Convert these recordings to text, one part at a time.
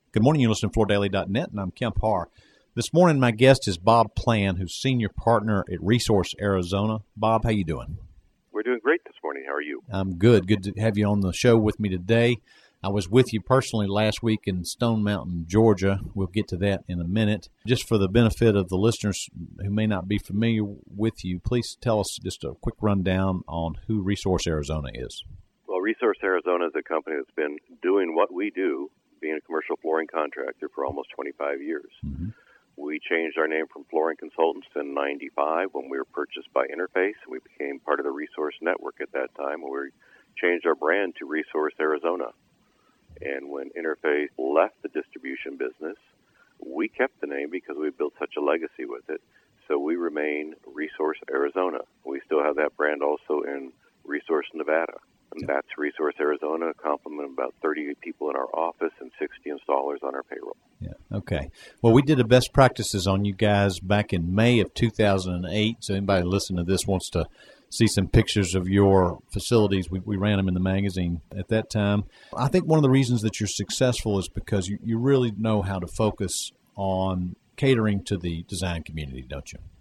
Good morning. You're listening to FloorDaily.net, and I'm Kemp Harr. This morning, my guest is Bob Plan, who's senior partner at Resource Arizona. Bob, how you doing? We're doing great this morning. How are you? I'm good. Good to have you on the show with me today. I was with you personally last week in Stone Mountain, Georgia. We'll get to that in a minute. Just for the benefit of the listeners who may not be familiar with you, please tell us just a quick rundown on who Resource Arizona is. Well, Resource Arizona is a company that's been doing what we do, being a commercial flooring contractor for almost 25 years. Mm-hmm. We changed our name from Flooring Consultants in 95 when we were purchased by Interface. We became part of the Resource Network at that time, and we changed our brand to Resource Arizona. And when Interface left the distribution business, we kept the name because we built such a legacy with it. So we remain Resource Arizona. We still have that brand also in Resource Nevada. And that's Resource Arizona, a complement of about 38 people in our office and 60 installers on our payroll. Yeah. Okay. Well, we did a best practices on you guys back in May of 2008. So anybody listening to this wants to see some pictures of your facilities. We ran them in the magazine at that time. I think one of the reasons that you're successful is because you really know how to focus on catering to the design community, don't you?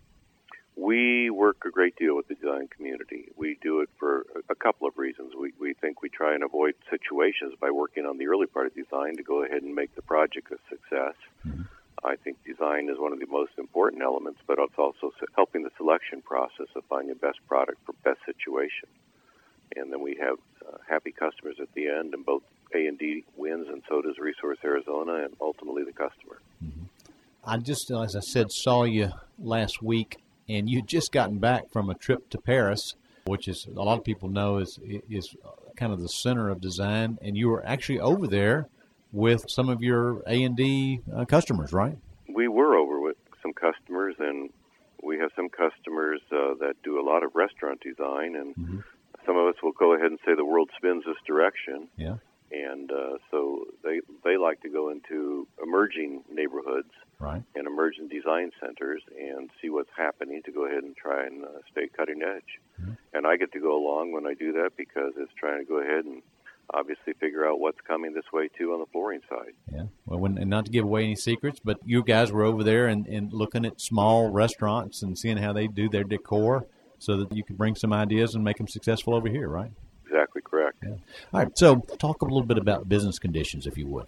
We work a great deal with the design community. We do it for a couple of reasons. We think we try and avoid situations by working on the early part of design to go ahead and make the project a success. Mm-hmm. I think design is one of the most important elements, but it's also helping the selection process of finding the best product for best situation. And then we have happy customers at the end, and both A&D wins, and so does Resource Arizona, and ultimately the customer. Mm-hmm. I just, as I said, saw you last week, and you'd just gotten back from a trip to Paris, which is a lot of people know is kind of the center of design, and you were actually over there with some of your A&D customers, right? We were over with some customers, and we have some customers that do a lot of restaurant design, and mm-hmm. some of us will go ahead and say the world spins this direction. Yeah. And so they like to go into emerging neighborhoods, right, and emerging design centers and see what's happening to go ahead and try and stay cutting edge. Mm-hmm. And I get to go along when I do that because it's trying to go ahead and obviously figure out what's coming this way, too, on the flooring side. Yeah. Well, and not to give away any secrets, but you guys were over there and looking at small restaurants and seeing how they do their decor so that you could bring some ideas and make them successful over here, right? Exactly correct. Yeah. All right. So talk a little bit about business conditions, if you would.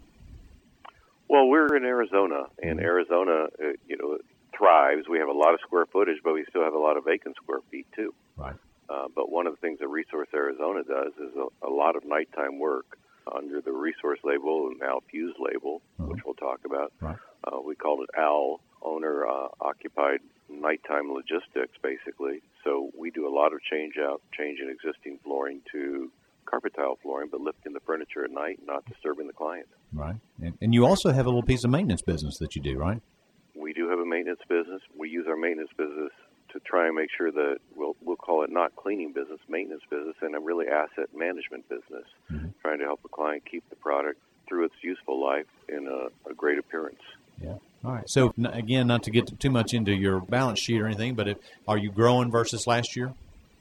Well, we're in Arizona, and mm-hmm. Arizona, thrives. We have a lot of square footage, but we still have a lot of vacant square feet, too. Right. But one of the things that Resource Arizona does is a lot of nighttime work under the Resource label and now Fuse label, mm-hmm. which we'll talk about. Right. We called it OWL, Owner-Occupied Nighttime Logistics, basically. So we do a lot of changing existing flooring to carpet tile flooring, but lifting the furniture at night, not disturbing the client. Right. And you also have a little piece of maintenance business that you do, right? We do have a maintenance business. We use our maintenance business to try and make sure that we'll call it not cleaning business, maintenance business, and a really asset management business, mm-hmm. trying to help the client keep the product through its useful life in a great appearance. Yeah. All right. So, again, not to get too much into your balance sheet or anything, but are you growing versus last year?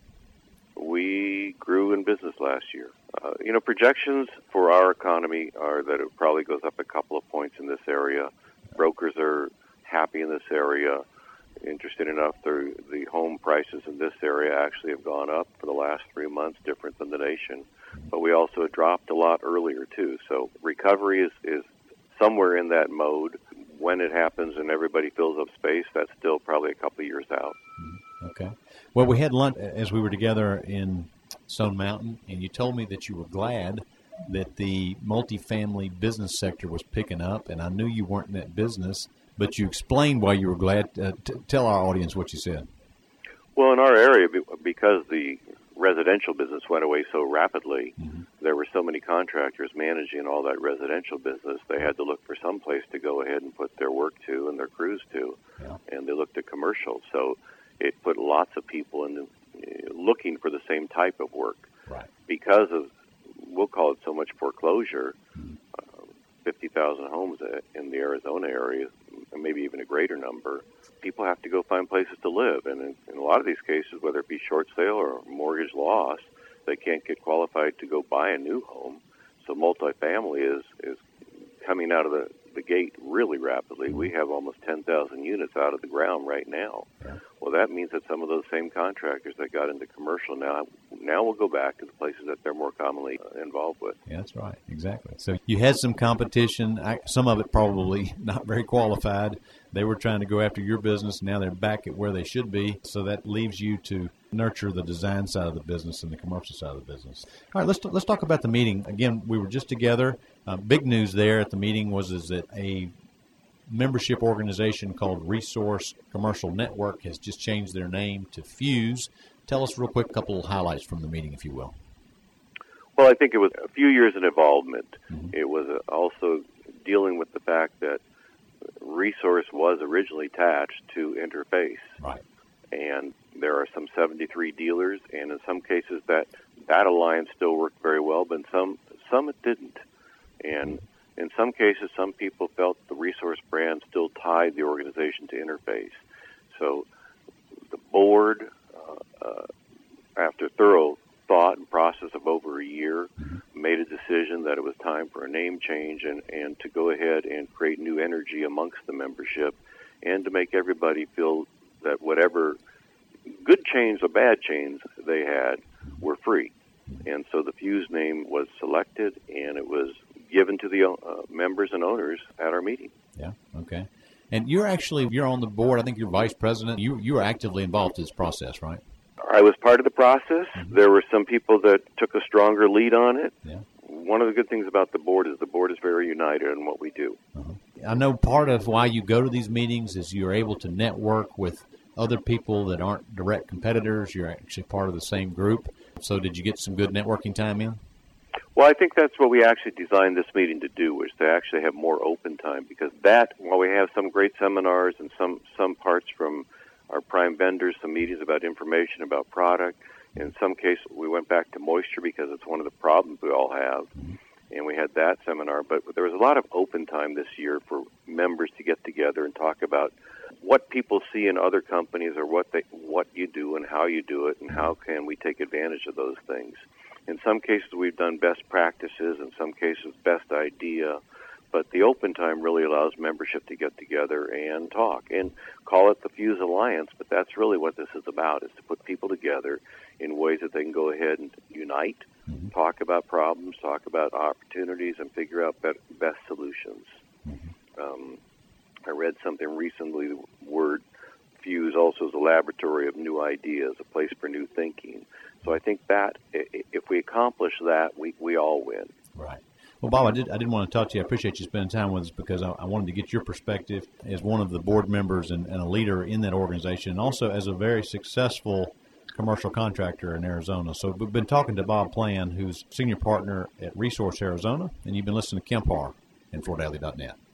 We grew in business last year. Projections for our economy are that it probably goes up a couple of points in this area. Brokers are happy in this area. Interesting enough, the home prices in this area actually have gone up for the last 3 months, different than the nation. But we also dropped a lot earlier, too. So recovery is somewhere in that mode. When it happens and everybody fills up space, that's still probably a couple of years out. Okay. Well, we had lunch as we were together in Stone Mountain, and you told me that you were glad that the multifamily business sector was picking up, and I knew you weren't in that business, but you explained why you were glad. Tell our audience what you said. Well, in our area, because the residential business went away so rapidly, mm-hmm. there were so many contractors managing all that residential business, they had to look for some place to go ahead and put their work to and their crews to, yeah. and they looked at commercial. So it put lots of people in looking for the same type of work. Right. Because of, we'll call it so much foreclosure, mm-hmm. 50,000 homes in the Arizona area, and maybe even a greater number, people have to go find places to live. And in a lot of these cases, whether it be short sale or mortgage loss, they can't get qualified to go buy a new home. So multifamily is coming out of the gate really rapidly. We have almost 10,000 units out of the ground right now. Yeah. Well, that means that some of those same contractors that got into commercial now will go back to the places that they're more commonly involved with. Yeah, that's right. Exactly. So you had some competition, some of it probably not very qualified. They were trying to go after your business. Now they're back at where they should be. So that leaves you to nurture the design side of the business and the commercial side of the business. All right, let's talk about the meeting. Again, we were just together. Big news there at the meeting was that a membership organization called Resource Commercial Network has just changed their name to Fuse. Tell us real quick a couple of highlights from the meeting, if you will. Well, I think it was a few years in involvement. Mm-hmm. It was also dealing with the fact that Resource was originally attached to Interface. Right. And there are some 73 dealers, and in some cases that alliance still worked very well, but in some it didn't. And in some cases, some people felt the Resource brand still tied the organization to Interface. So the board, after thorough thought and process of over a year, made a decision that it was time for a name change and to go ahead and create new energy amongst the membership and to make everybody feel that whatever good chains or bad chains they had were free. And so the Fuse name was selected, and it was given to the members and owners at our meeting. Yeah, okay. And you're on the board. I think you're vice president. You are actively involved in this process, right? I was part of the process. Mm-hmm. There were some people that took a stronger lead on it. Yeah. One of the good things about the board is very united in what we do. Uh-huh. I know part of why you go to these meetings is you're able to network with other people that aren't direct competitors. You're actually part of the same group. So did you get some good networking time in? Well, I think that's what we actually designed this meeting to do, was to actually have more open time, because while we have some great seminars and some parts from our prime vendors, some meetings about information about product, in some cases we went back to moisture because it's one of the problems we all have, and we had that seminar. But there was a lot of open time this year for members to get together and talk about what people see in other companies, or what you do and how you do it, and how can we take advantage of those things. In some cases, we've done best practices. In some cases, best idea. But the open time really allows membership to get together and talk and call it the Fuse Alliance. But that's really what this is about, is to put people together in ways that they can go ahead and unite, talk about problems, talk about opportunities, and figure out best solutions. I read something recently, the word Fuse also is a laboratory of new ideas, a place for new thinking. So I think that if we accomplish that, we all win. Right. Well, Bob, I didn't want to talk to you. I appreciate you spending time with us, because I wanted to get your perspective as one of the board members and a leader in that organization, and also as a very successful commercial contractor in Arizona. So we've been talking to Bob Plan, who's senior partner at Resource Arizona, and you've been listening to Kemp Harr and FloorDaily.net.